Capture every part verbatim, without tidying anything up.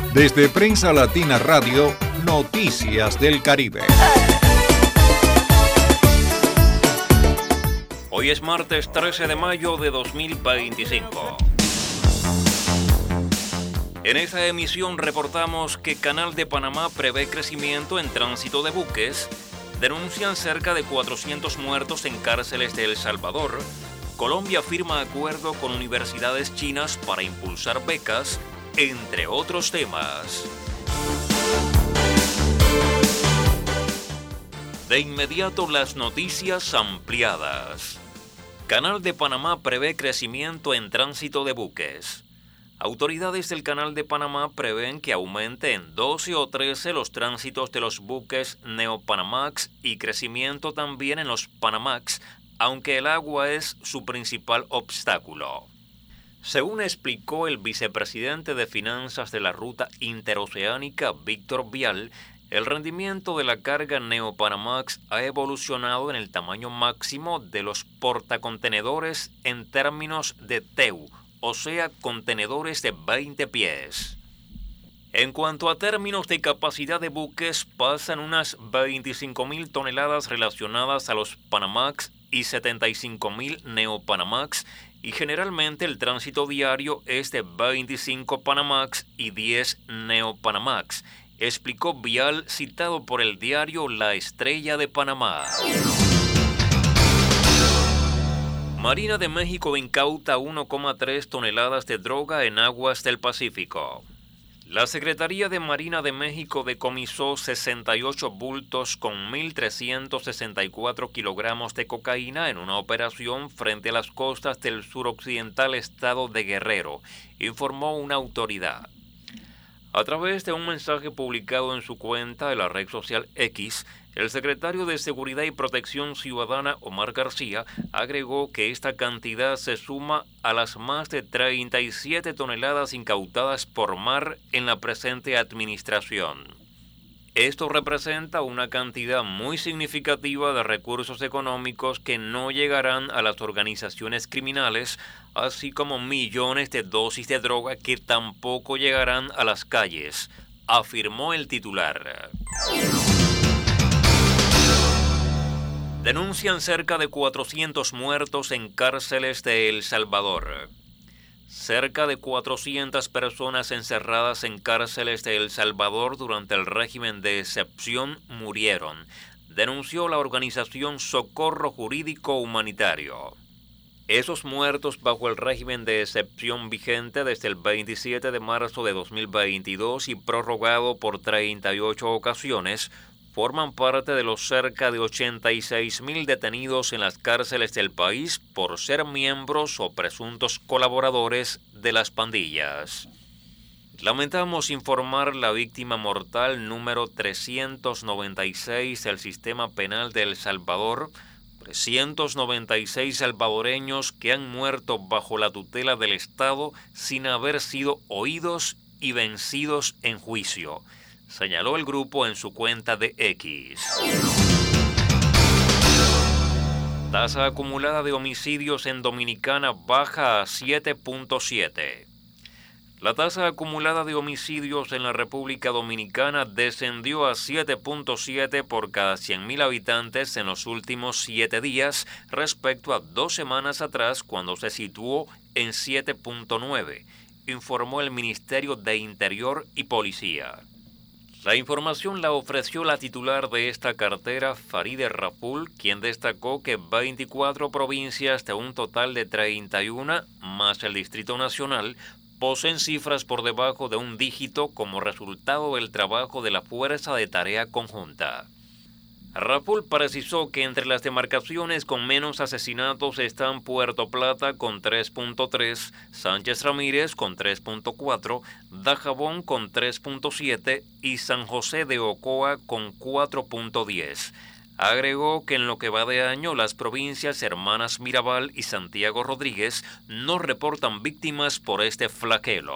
Desde Prensa Latina Radio, Noticias del Caribe. Hoy es martes trece de mayo de dos mil veinticinco. En esta emisión reportamos que Canal de Panamá prevé crecimiento en tránsito de buques, denuncian cerca de cuatrocientos muertos en cárceles de El Salvador, Colombia firma acuerdo con universidades chinas para impulsar becas, entre otros temas. De inmediato las noticias ampliadas. Canal de Panamá prevé crecimiento en tránsito de buques. Autoridades del Canal de Panamá prevén que aumente en doce o trece los tránsitos de los buques Neopanamax y crecimiento también en los Panamax, aunque el agua es su principal obstáculo. Según explicó el vicepresidente de Finanzas de la Ruta Interoceánica, Víctor Vial, el rendimiento de la carga Neopanamax ha evolucionado en el tamaño máximo de los portacontenedores en términos de T E U, o sea, contenedores de veinte pies. En cuanto a términos de capacidad de buques, pasan unas veinticinco mil toneladas relacionadas a los Panamax y setenta y cinco mil Neopanamax, y generalmente el tránsito diario es de veinticinco Panamax y diez Neopanamax, explicó Vial, citado por el diario La Estrella de Panamá. Marina de México incauta uno coma tres toneladas de droga en aguas del Pacífico. La Secretaría de Marina de México decomisó sesenta y ocho bultos con mil trescientos sesenta y cuatro kilogramos de cocaína en una operación frente a las costas del suroccidental estado de Guerrero, informó una autoridad. A través de un mensaje publicado en su cuenta de la red social X, el secretario de Seguridad y Protección Ciudadana, Omar García, agregó que esta cantidad se suma a las más de treinta y siete toneladas incautadas por mar en la presente administración. Esto representa una cantidad muy significativa de recursos económicos que no llegarán a las organizaciones criminales, así como millones de dosis de droga que tampoco llegarán a las calles, afirmó el titular. Denuncian cerca de cuatrocientos muertos en cárceles de El Salvador. Cerca de cuatrocientas personas encerradas en cárceles de El Salvador durante el régimen de excepción murieron, denunció la organización Socorro Jurídico Humanitario. Esos muertos bajo el régimen de excepción vigente desde el veintisiete de marzo de dos mil veintidós y prorrogado por treinta y ocho ocasiones, forman parte de los cerca de ochenta y seis mil detenidos en las cárceles del país por ser miembros o presuntos colaboradores de las pandillas. Lamentamos informar la víctima mortal número trescientos noventa y seis del sistema penal de El Salvador, trescientos noventa y seis salvadoreños que han muerto bajo la tutela del Estado sin haber sido oídos y vencidos en juicio, señaló el grupo en su cuenta de X. Tasa acumulada de homicidios en Dominicana baja a siete punto siete. La tasa acumulada de homicidios en la República Dominicana descendió a siete punto siete por cada cien mil habitantes en los últimos siete días respecto a dos semanas atrás, cuando se situó en siete punto nueve, informó el Ministerio de Interior y Policía. La información la ofreció la titular de esta cartera, Farideh Raful, quien destacó que veinticuatro provincias de un total de treinta y uno, más el Distrito Nacional, poseen cifras por debajo de un dígito como resultado del trabajo de la Fuerza de Tarea Conjunta. Raful precisó que entre las demarcaciones con menos asesinatos están Puerto Plata con tres punto tres, Sánchez Ramírez con tres punto cuatro, Dajabón con tres punto siete y San José de Ocoa con cuatro punto diez. Agregó que en lo que va de año las provincias Hermanas Mirabal y Santiago Rodríguez no reportan víctimas por este flagelo.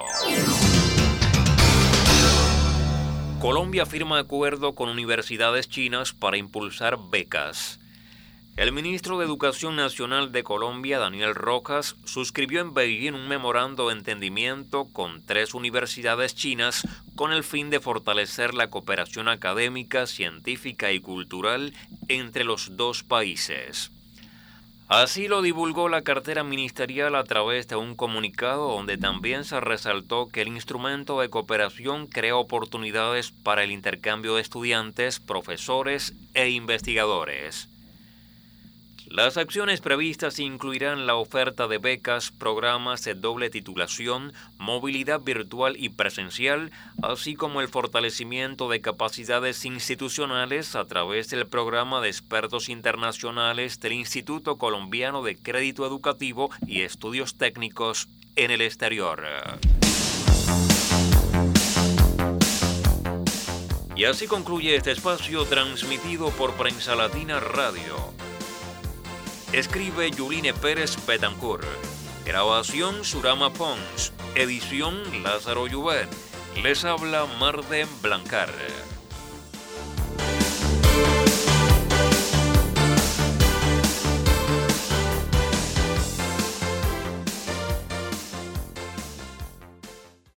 Colombia firma acuerdo con universidades chinas para impulsar becas. El ministro de Educación Nacional de Colombia, Daniel Rojas, suscribió en Beijing un memorando de entendimiento con tres universidades chinas con el fin de fortalecer la cooperación académica, científica y cultural entre los dos países. Así lo divulgó la cartera ministerial a través de un comunicado donde también se resaltó que el instrumento de cooperación crea oportunidades para el intercambio de estudiantes, profesores e investigadores. Las acciones previstas incluirán la oferta de becas, programas de doble titulación, movilidad virtual y presencial, así como el fortalecimiento de capacidades institucionales a través del programa de expertos internacionales del Instituto Colombiano de Crédito Educativo y Estudios Técnicos en el exterior. Y así concluye este espacio transmitido por Prensa Latina Radio. Escribe Yuline Pérez Betancourt. Grabación Surama Pons. Edición Lázaro Lluvet. Les habla Marden Blancar.